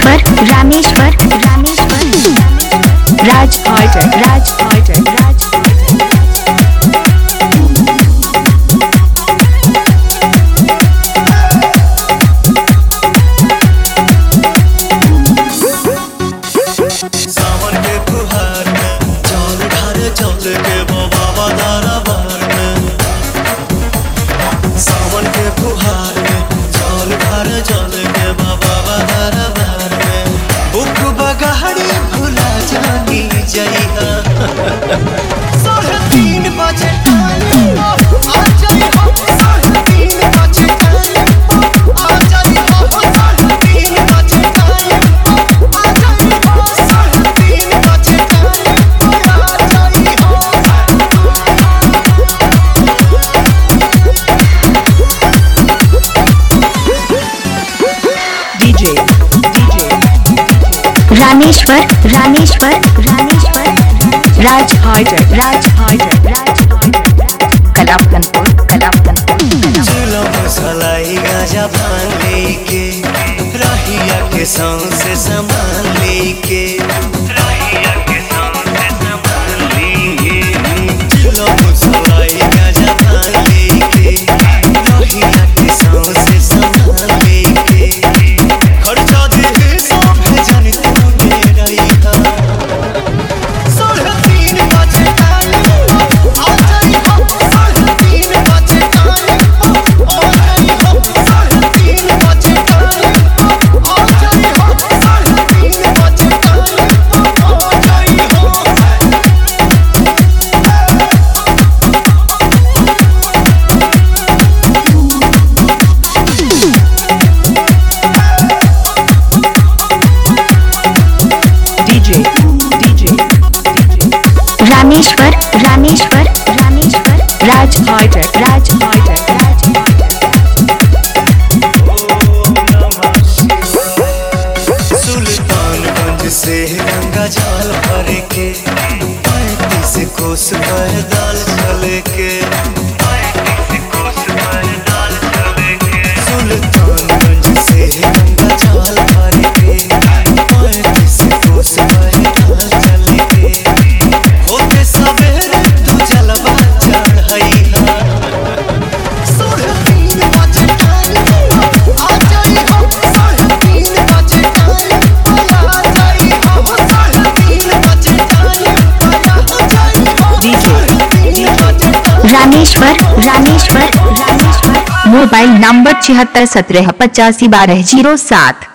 Rameshwar Rameshwar Rameshwar Raj order Raj order Raj सावन के फुहार में चल घर चल के बाबा दरबार में। सावन के फुहार में चल घर चल के बाबा दरबार में। बुक बगाड़ी भुला जानी जइहा 3:30 बजे टाइम आ जाई हो 3:30 बजे टाइम आ जाई हो 3:30 बजे टाइम आ जाई हो 3:30 बजे टाइम आ जाई हो। DJ Rameshwar Rameshwar Rameshwar Raj order Raj order Raj Kalapatanpur चलो मसलाई गाजा भांग लेके रहिया के संग से सामान लेके चलो मसलाई गाजा भांग लेके रहिया के संग से सामान लेके खर्चा दे सब जन तू दे रही था 3:30 बजे टाइम आ जाई हो 3:30 बजे टाइम आ जाई हो 3:30 बजे टाइम आ जाई हो 3:30 बजे टाइम आ जाई हो। रामेश्वर रामेश्वर रामेश्वर राज ऑर्डर राज ऑर्डर राज सुल्तानगंज से गंगा जल भर के 35 कोस पैदल चल के सुल्तानगंज से गंगा जल भर के 35 कोस पैदल चल के होते सवेरे तू जलवा चढ़इहा 3:30 बजे टाइम आ जाई हो 3:30 बजे टाइम आ जाई हो 3:30 बजे टाइम आ जाई हो 3:30 बजे time. Rameshwar Rameshwar Rameshwar mobile number 76 17 85 12 07।